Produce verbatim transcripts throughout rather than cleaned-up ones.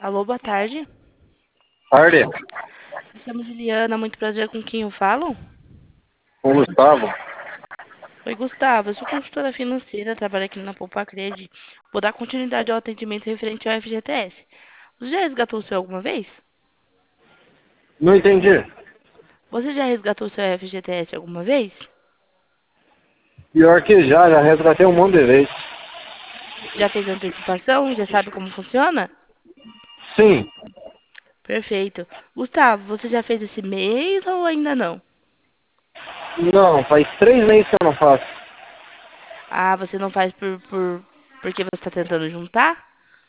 Alô, boa tarde. Tarde, Me chamo Juliana, muito prazer com quem eu falo. com o Gustavo. Oi, Gustavo, eu sou consultora financeira, trabalho aqui na Poupa Cred. Vou dar continuidade ao atendimento referente ao F G T S. Você já resgatou o seu alguma vez? Não entendi. Você já resgatou o seu F G T S alguma vez? Pior que já, já resgatei um monte de vezes. Já fez antecipação? Já sabe como funciona? Sim, Perfeito. Gustavo, você já fez esse mês ou ainda não? não, faz três meses que eu não faço. Ah, você não faz por, por porque você está tentando juntar?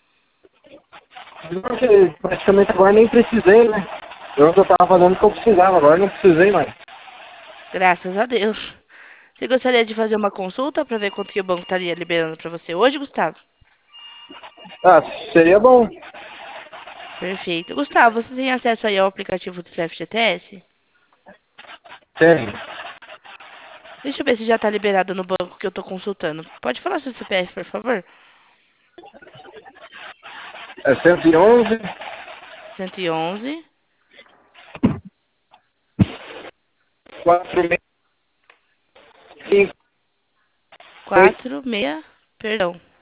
Porque praticamente agora nem precisei, né? Eu já tava fazendo o que eu precisava, agora não precisei mais. Graças a Deus. Você gostaria de fazer uma consulta para ver quanto que o banco estaria liberando para você hoje, Gustavo? Ah, seria bom. Perfeito. Gustavo, você tem acesso aí ao aplicativo do F G T S? Tem. Deixa eu ver se já está liberado no banco que eu estou consultando. Pode falar seu C P F, por favor? É cento e onze, cento e onze, quatrocentos e sessenta e cinco, quatro, seis, perdão.